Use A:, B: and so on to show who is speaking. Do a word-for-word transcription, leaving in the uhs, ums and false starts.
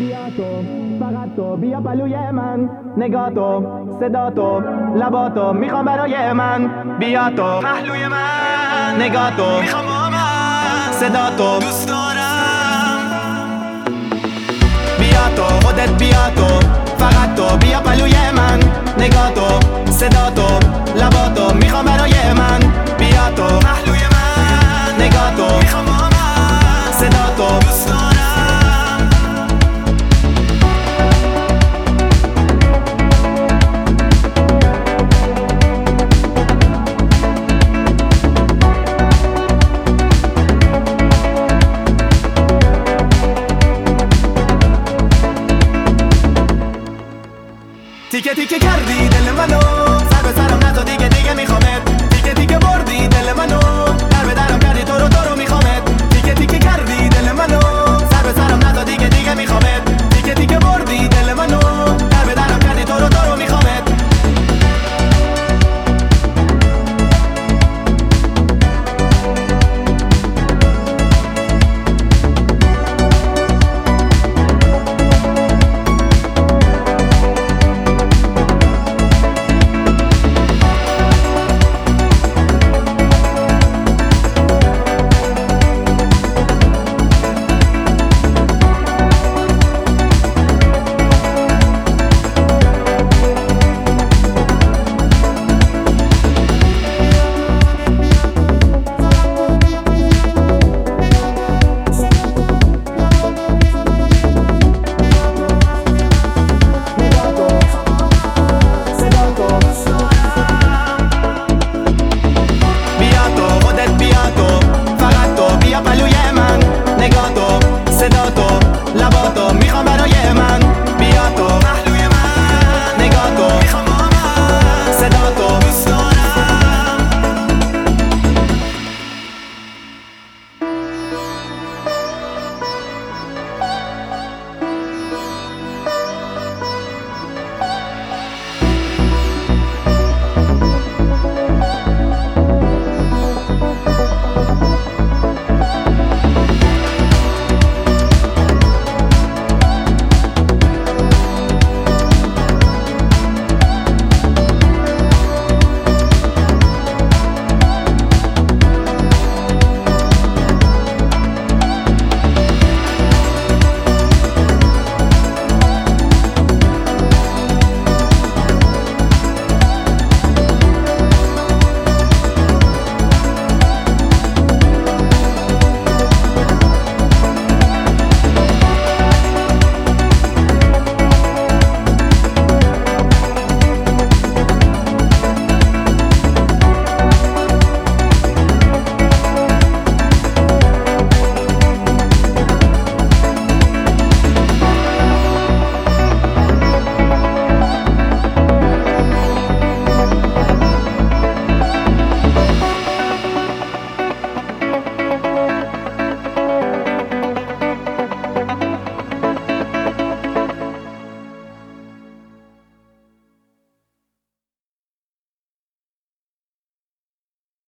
A: بیا تو، فقط تو بیا پلوی من، نگاه تو، صدا تو، لبا تو میخوام برای من. بیا تو پهلوی من، نگاه تو میخوام با من، صدا تو دوست دارم. بیا تو خودت بیا تو، فقط تو بیا پلوی من، نگاه تو، صدا تو، لبا تو میخوام برای من. بیا تو پهلوی من، نگاه تو میخوام با من، صدا تو دوست دارم. تیکه تیکه کردی دل منو، سر به سرم نزا دیگه دیگه میخوامت. تیکه تیکه بردی دل منو، در به درم کردی تو رو تو رو میخوامت. تیکه تیکه کردی دل منو، سر به سرم نزا دیگه دیگه میخوامت. تیکه تیکه بردی دل منو، در به درم کردی تو رو تو رو میخوامت. صدا تو